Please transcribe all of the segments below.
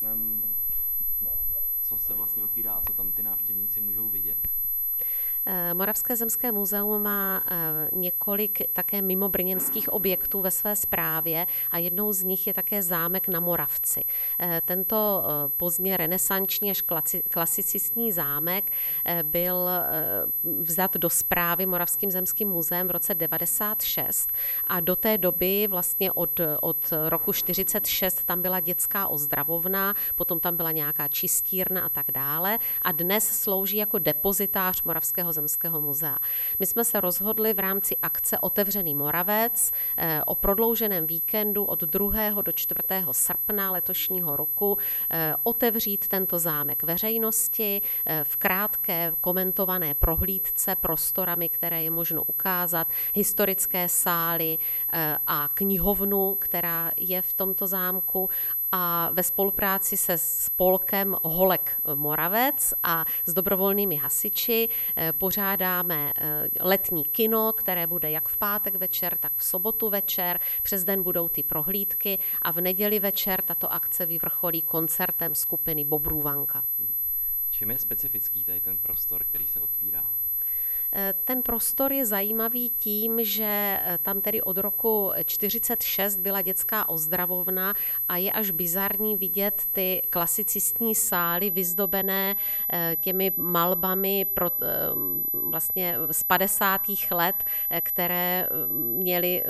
řekneme, co se vlastně otvírá a co tam ty návštěvníci můžou vidět. Moravské zemské muzeum má několik také mimobrněnských objektů ve své správě a jednou z nich je také zámek na Moravci. Tento pozdně renesanční až klasicistní zámek byl vzat do správy Moravským zemským muzeem v roce 96 a do té doby vlastně od roku 46 tam byla dětská ozdravovna, potom tam byla nějaká čistírna a tak dále a dnes slouží jako depozitář Moravského zemského muzea. My jsme se rozhodli v rámci akce Otevřený Moravec o prodlouženém víkendu od 2. do 4. srpna letošního roku otevřít tento zámek veřejnosti v krátké komentované prohlídce prostorami, které je možno ukázat, historické sály a knihovnu, která je v tomto zámku a ve spolupráci se spolkem Holek Moravec a s dobrovolnými hasiči pořádáme letní kino, které bude jak v pátek večer, tak v sobotu večer. Přes den budou ty prohlídky a v neděli večer tato akce vyvrcholí koncertem skupiny Bobrůvanka. Čím je specifický tady ten prostor, který se otvírá? Ten prostor je zajímavý tím, že tam tedy od roku 1946 byla dětská ozdravovna a je až bizarní vidět ty klasicistní sály vyzdobené těmi malbami vlastně z 50. let, které měly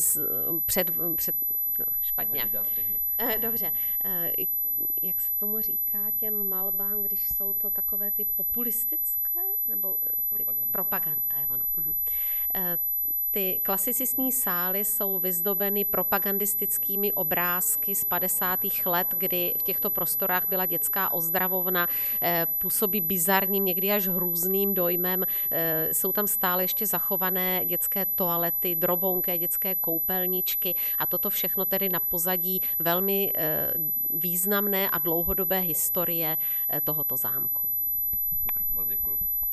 špatně. Dobře. Jak se tomu říká těm malbám, když jsou to takové ty populistické? Nebo ty propaganda, je ono. Ty klasicistní sály jsou vyzdobeny propagandistickými obrázky z 50. let, kdy v těchto prostorách byla dětská ozdravovna, působí bizarním, někdy až hrůzným dojmem. Jsou tam stále ještě zachované dětské toalety, drobounké dětské koupelničky a toto všechno tedy na pozadí velmi významné a dlouhodobé historie tohoto zámku. Super, moc děkuju.